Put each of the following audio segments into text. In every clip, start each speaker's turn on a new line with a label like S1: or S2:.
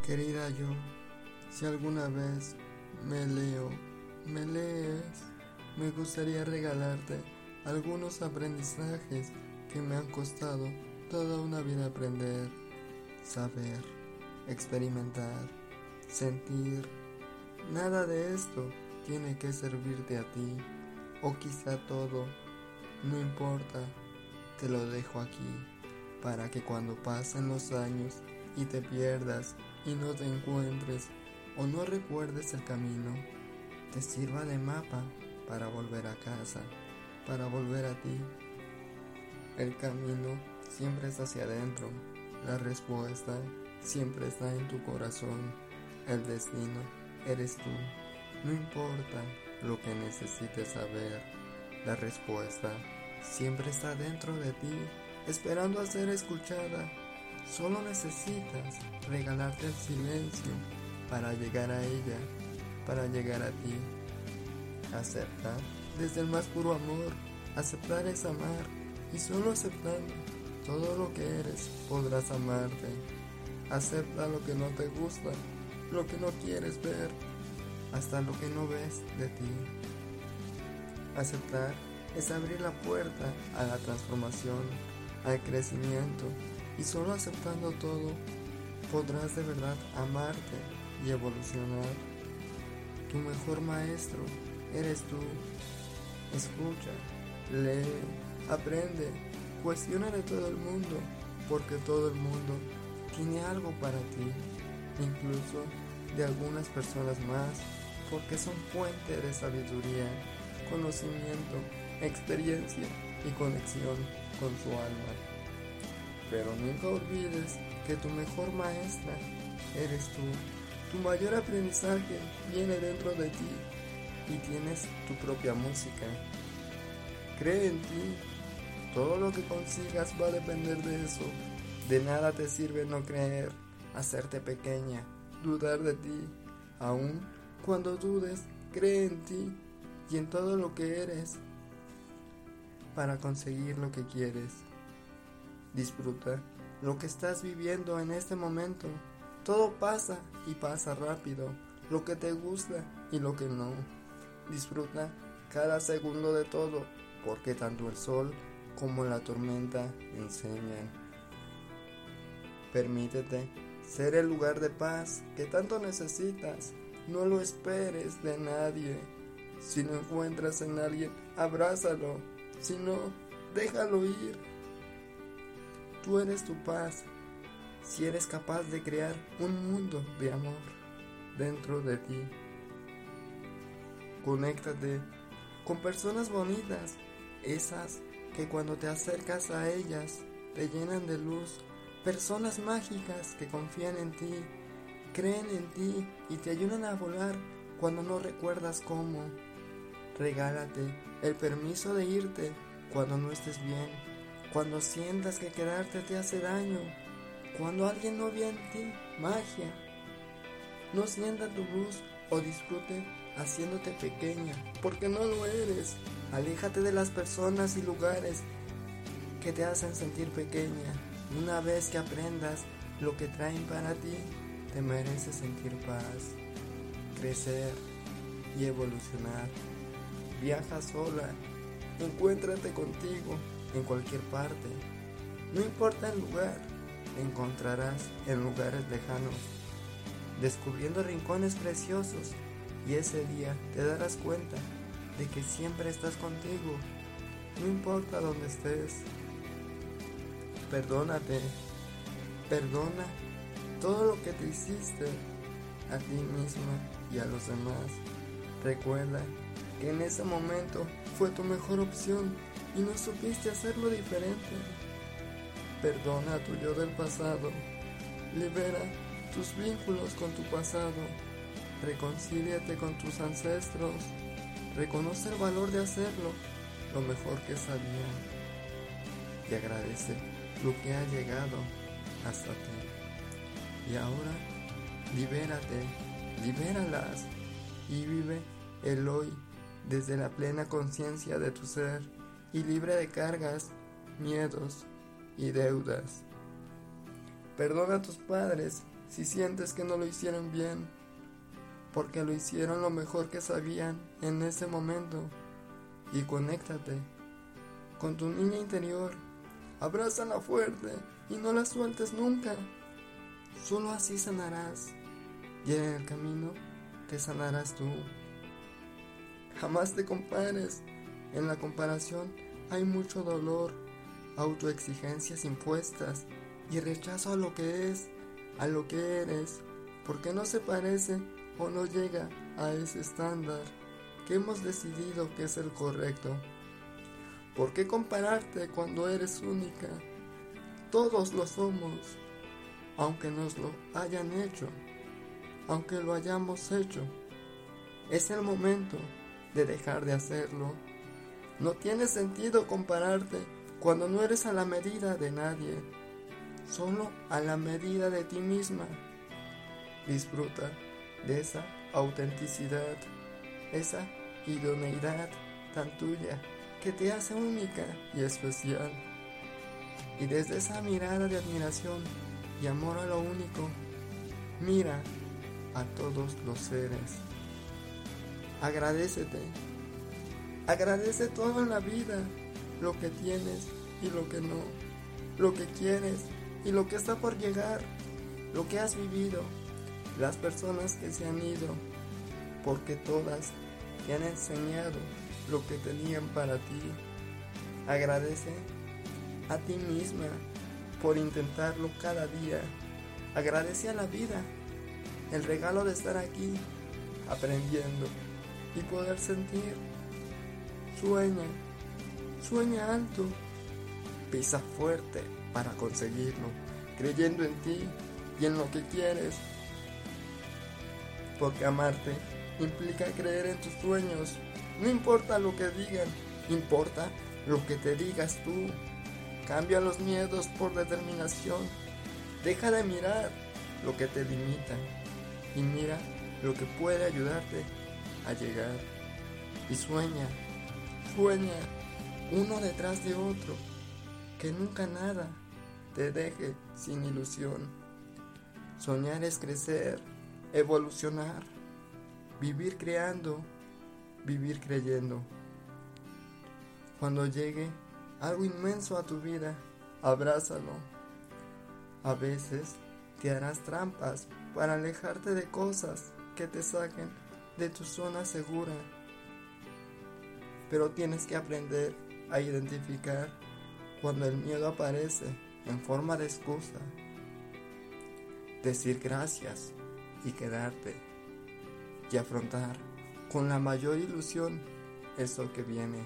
S1: Querida yo, si alguna vez me lees, me gustaría regalarte algunos aprendizajes que me han costado toda una vida aprender, saber, experimentar, sentir. Nada de esto tiene que servirte a ti, o quizá todo, no importa, te lo dejo aquí, para que cuando pasen los años y te pierdas y no te encuentres o no recuerdes el camino, te sirva de mapa para volver a casa, para volver a ti. El camino siempre es hacia adentro, la respuesta siempre está en tu corazón, el destino eres tú. No importa lo que necesites saber, la respuesta siempre está dentro de ti, esperando a ser escuchada. Solo necesitas regalarte el silencio para llegar a ella, para llegar a ti. Aceptar desde el más puro amor. Aceptar es amar, y solo aceptando todo lo que eres podrás amarte. Acepta lo que no te gusta, lo que no quieres ver, hasta lo que no ves de ti. Aceptar es abrir la puerta a la transformación, al crecimiento, y solo aceptando todo podrás de verdad amarte y evolucionar. Tu mejor maestro eres tú. Escucha, lee, aprende, cuestiona de todo el mundo, porque todo el mundo tiene algo para ti, incluso de algunas personas más, porque son fuente de sabiduría, conocimiento, experiencia y conexión con su alma. Pero nunca olvides que tu mejor maestra eres tú. Tu mayor aprendizaje viene dentro de ti y tienes tu propia música. Cree en ti. Todo lo que consigas va a depender de eso. De nada te sirve no creer, hacerte pequeña, dudar de ti. Aún cuando dudes, cree en ti y en todo lo que eres para conseguir lo que quieres. Disfruta lo que estás viviendo en este momento. Todo pasa y pasa rápido, lo que te gusta y lo que no. Disfruta cada segundo de todo, porque tanto el sol como la tormenta enseñan. Permítete ser el lugar de paz que tanto necesitas. No lo esperes de nadie. Si lo encuentras en alguien, abrázalo. Si no, déjalo ir. Tú eres tu paz. Si eres capaz de crear un mundo de amor dentro de ti. Conéctate con personas bonitas, esas que cuando te acercas a ellas te llenan de luz. Personas mágicas que confían en ti, creen en ti y te ayudan a volar cuando no recuerdas cómo. Regálate el permiso de irte cuando no estés bien, cuando sientas que quedarte te hace daño, cuando alguien no ve en ti magia. No sienta tu luz o disfrute haciéndote pequeña, porque no lo eres. Aléjate de las personas y lugares que te hacen sentir pequeña. Una vez que aprendas lo que traen para ti, te mereces sentir paz, crecer y evolucionar. Viaja sola, encuéntrate contigo en cualquier parte. No importa el lugar, te encontrarás en lugares lejanos, descubriendo rincones preciosos, y ese día te darás cuenta de que siempre estás contigo, no importa dónde estés. Perdónate, perdona todo lo que te hiciste a ti misma y a los demás. Recuerda que en ese momento fue tu mejor opción y no supiste hacerlo diferente. Perdona a tu yo del pasado, libera tus vínculos con tu pasado, reconcíliate con tus ancestros, reconoce el valor de hacerlo lo mejor que sabían y agradece lo que ha llegado hasta ti. Y ahora, libérate, libéralas y vive el hoy desde la plena conciencia de tu ser y libre de cargas, miedos y deudas. Perdona a tus padres si sientes que no lo hicieron bien, porque lo hicieron lo mejor que sabían en ese momento. Y conéctate con tu niña interior, abrázala fuerte y no la sueltes nunca. Solo así sanarás, y en el camino te sanarás tú. Jamás te compares. En la comparación hay mucho dolor, autoexigencias impuestas y rechazo a lo que es, a lo que eres, porque no se parece o no llega a ese estándar que hemos decidido que es el correcto. ¿Por qué compararte cuando eres única? Todos lo somos, aunque nos lo hayan hecho, aunque lo hayamos hecho. Es el momento de dejar de hacerlo. No tiene sentido compararte cuando no eres a la medida de nadie, solo a la medida de ti misma. Disfruta de esa autenticidad, esa idoneidad tan tuya que te hace única y especial. Y desde esa mirada de admiración y amor a lo único, mira a todos los seres. Agradécete. Agradece todo en la vida, lo que tienes y lo que no, lo que quieres y lo que está por llegar, lo que has vivido, las personas que se han ido, porque todas te han enseñado lo que tenían para ti. Agradece a ti misma por intentarlo cada día. Agradece a la vida el regalo de estar aquí, aprendiendo y poder sentir. Sueña alto, pisa fuerte para conseguirlo, creyendo en ti y en lo que quieres, porque amarte implica creer en tus sueños. No importa lo que digan, importa lo que te digas tú. Cambia los miedos por determinación, deja de mirar lo que te limita y mira lo que puede ayudarte a llegar. Y sueña uno detrás de otro, que nunca nada te deje sin ilusión. Soñar es crecer, evolucionar, vivir creando, vivir creyendo. Cuando llegue algo inmenso a tu vida, abrázalo. A veces te harás trampas para alejarte de cosas que te saquen de tu zona segura. Pero tienes que aprender a identificar cuando el miedo aparece en forma de excusa. Decir gracias y quedarte. Y afrontar con la mayor ilusión eso que viene.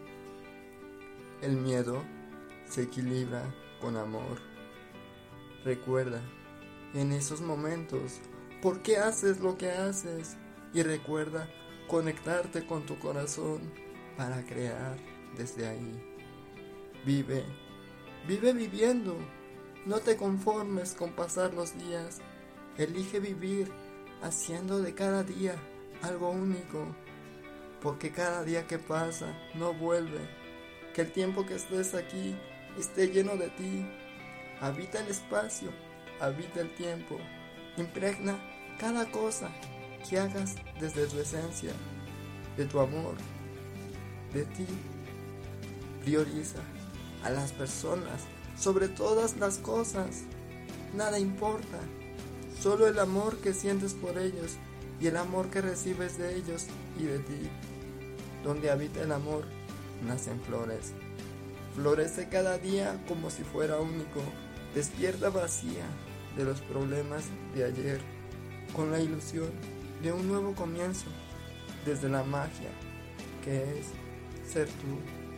S1: El miedo se equilibra con amor. Recuerda en esos momentos por qué haces lo que haces y recuerda conectarte con tu corazón para crear desde ahí. Vive viviendo. No te conformes con pasar los días. Elige vivir haciendo de cada día algo único, porque cada día que pasa no vuelve. Que el tiempo que estés aquí esté lleno de ti. Habita el espacio, habita el tiempo. Impregna cada cosa que hagas desde tu esencia, de tu amor, de ti. Prioriza a las personas sobre todas las cosas. Nada importa, solo el amor que sientes por ellos y el amor que recibes de ellos y de ti. Donde habita el amor, nacen flores. Florece cada día como si fuera único. Despierta vacía de los problemas de ayer, con la ilusión de un nuevo comienzo, desde la magia que es ser tú.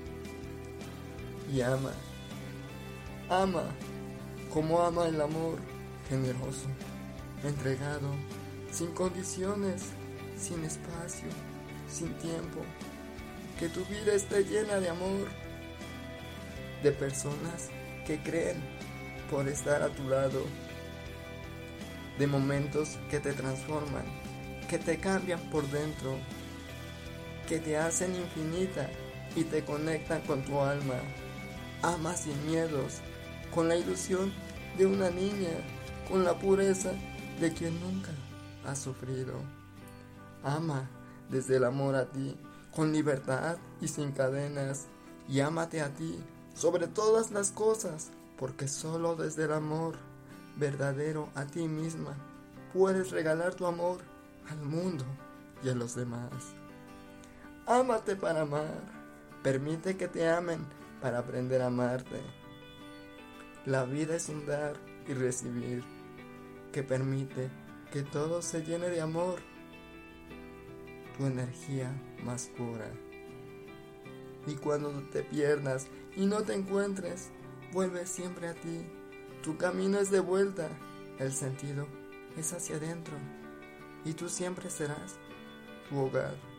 S1: Y ama como ama el amor, generoso, entregado, sin condiciones, sin espacio, sin tiempo. Que tu vida esté llena de amor, de personas que creen por estar a tu lado, de momentos que te transforman, que te cambian por dentro, que te hacen infinita y te conectan con tu alma. Ama sin miedos, con la ilusión de una niña, con la pureza de quien nunca ha sufrido. Ama desde el amor a ti, con libertad y sin cadenas, y ámate a ti sobre todas las cosas, porque solo desde el amor verdadero a ti misma puedes regalar tu amor al mundo y a los demás. Ámate para amar, permite que te amen para aprender a amarte. La vida es un dar y recibir, que permite que todo se llene de amor, tu energía más pura. Y cuando te pierdas y no te encuentres, vuelve siempre a ti. Tu camino es de vuelta, el sentido es hacia adentro, y tú siempre serás tu hogar.